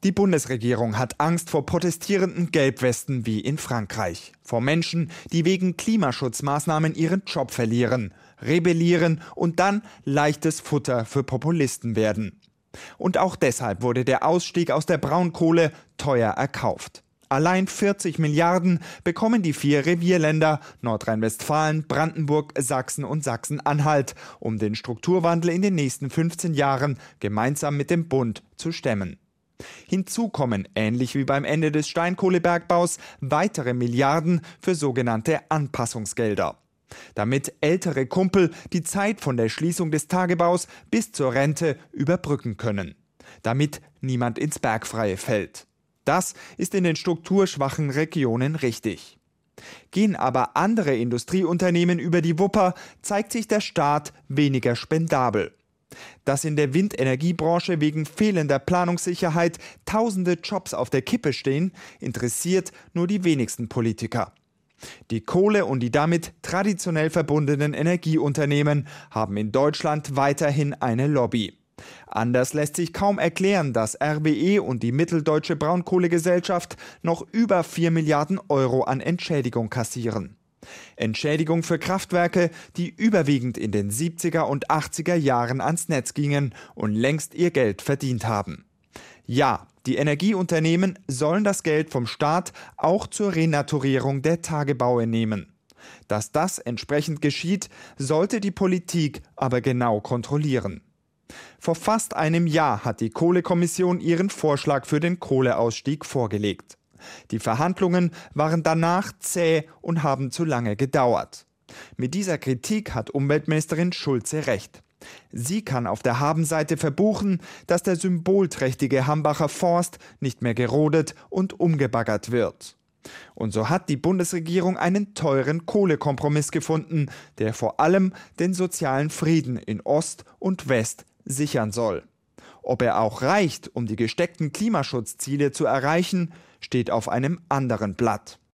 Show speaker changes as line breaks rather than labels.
Die Bundesregierung hat Angst vor protestierenden Gelbwesten wie in Frankreich. Vor Menschen, die wegen Klimaschutzmaßnahmen ihren Job verlieren, rebellieren und dann leichtes Futter für Populisten werden. Und auch deshalb wurde der Ausstieg aus der Braunkohle teuer erkauft. Allein 40 Milliarden bekommen die 4 Revierländer Nordrhein-Westfalen, Brandenburg, Sachsen und Sachsen-Anhalt, um den Strukturwandel in den nächsten 15 Jahren gemeinsam mit dem Bund zu stemmen. Hinzu kommen, ähnlich wie beim Ende des Steinkohlebergbaus, weitere Milliarden für sogenannte Anpassungsgelder. Damit ältere Kumpel die Zeit von der Schließung des Tagebaus bis zur Rente überbrücken können. Damit niemand ins Bergfreie fällt. Das ist in den strukturschwachen Regionen richtig. Gehen aber andere Industrieunternehmen über die Wupper, zeigt sich der Staat weniger spendabel. Dass in der Windenergiebranche wegen fehlender Planungssicherheit tausende Jobs auf der Kippe stehen, interessiert nur die wenigsten Politiker. Die Kohle und die damit traditionell verbundenen Energieunternehmen haben in Deutschland weiterhin eine Lobby. Anders lässt sich kaum erklären, dass RWE und die Mitteldeutsche Braunkohlegesellschaft noch über 4 Milliarden Euro an Entschädigung kassieren. Entschädigung für Kraftwerke, die überwiegend in den 70er und 80er Jahren ans Netz gingen und längst ihr Geld verdient haben. Ja, die Energieunternehmen sollen das Geld vom Staat auch zur Renaturierung der Tagebaue nehmen. Dass das entsprechend geschieht, sollte die Politik aber genau kontrollieren. Vor fast einem Jahr hat die Kohlekommission ihren Vorschlag für den Kohleausstieg vorgelegt. Die Verhandlungen waren danach zäh und haben zu lange gedauert. Mit dieser Kritik hat Umweltministerin Schulze recht. Sie kann auf der Habenseite verbuchen, dass der symbolträchtige Hambacher Forst nicht mehr gerodet und umgebaggert wird. Und so hat die Bundesregierung einen teuren Kohlekompromiss gefunden, der vor allem den sozialen Frieden in Ost und West sichern soll. Ob er auch reicht, um die gesteckten Klimaschutzziele zu erreichen, steht auf einem anderen Blatt.